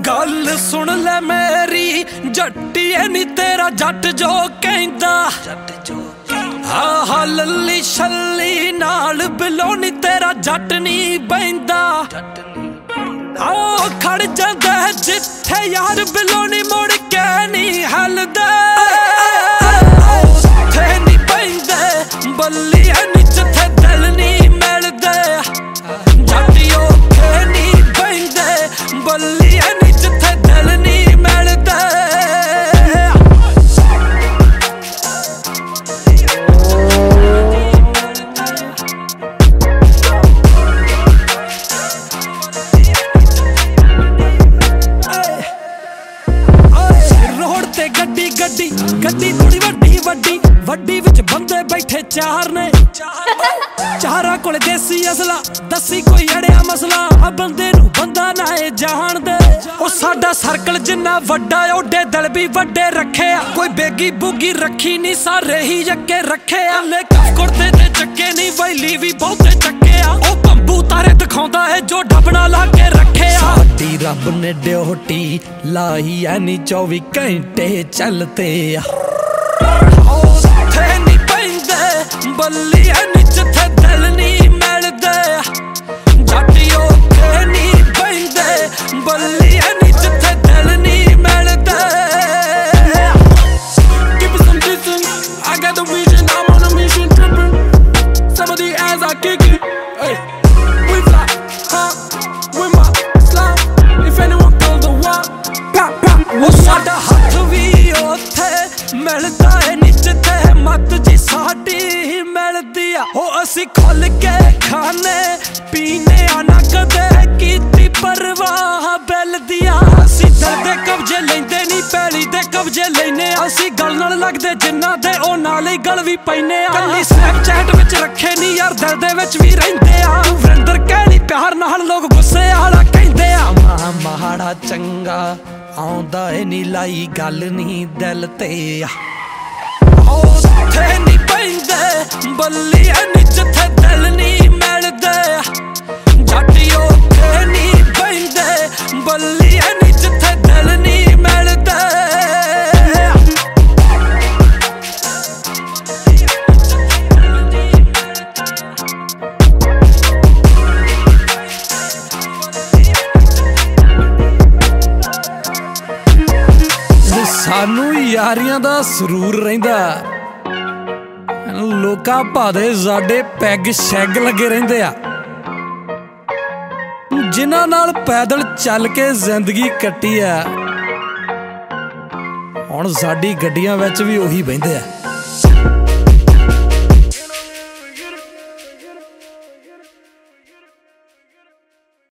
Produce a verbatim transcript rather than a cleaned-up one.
गल सुन ले मेरी जट्टीए नी तेरा जट जो कहंदा आहा लल्ली छल्ली नाल बिलोनी तेरा जट नी बहिंदा आओ खड़ जांदा जिथे यार बिलोनी मुड़ के नी हलदा थे नी बहिंदे बल्लिया नी जिथे दिल नी मिलदे जट्टियो थे नी बहिंदे बल्लिया नी जिथे दिल नी मिलदे गड्डी गड्डी गड्डी थोड़ी वड्डी वड्डी वड्डी विच बंदे बैठे चार ने चारा कोल देसी असला दसी कोई अड़िया मसला आ बंदे नू बंदा ना ए जान दे ओ साडा सर्कल जिन्ना वड्डा ओडे दिल भी वड्डे रखे आ कोई बेगी बुगी रखी नहीं सारे ही जक्के रखे आ ले कफ कुर्ते ते चक्के नहीं वैली भी बहुते चक्के आ ओ बंबू तारे दिखाउंदा है जो डबना ला के रखे आ साडी रब ने ड्यूटी लाई ऐ नी चौबी घंटे चलते आ थे नी पैंदे बल्लिया नी जिथे दिल नी मिलदे जट्टियो थे नी पैंदे बल्लिया नी जिथे दिल नी मिलदे Give me some distance, I got the vision, I'm on a mission tripping some of the ass I kick it, hey we fly, huh, with my slime if anyone calls the walk pop pop वो साडा हथ भी ओथे मिलदा है नी जिथे मत जी साडी मिलदी आ ओ असी खुल के खाने पीने आ ना कदे कीती परवाह बैल दिया असी दिल दे कब्जे लैंदे नी पैली दे कब्जे लैने असी गल नाल लगदे जिन्ना दे ओ नाल ही गल भी पैने आ कल्ली स्नैपचैट विच रखे नी यार दिल दे विच भी रहिंदे आ वरिंदर कहनी प्यार नाल लोग गुस्से आला कहंदे आ मां माड़ा चंगा आउंदा ए नी लाई गल नी दिल ते ओ थे नी पैंदे बल्लिया नी जिथे दिल नी मिलदे जट्टियो थे नी पैंदे बल्लिया नी जिथे दिल नी मिलदे सानू यारियां दा सरूर रहिंदा लोका भादे साडे पैग शैग लगे रहिंदे आ जिन्हां नाल पैदल चल के जिंदगी कट्टी आ हुण साडी गड्डियां विच भी ओही बहिंदे आ।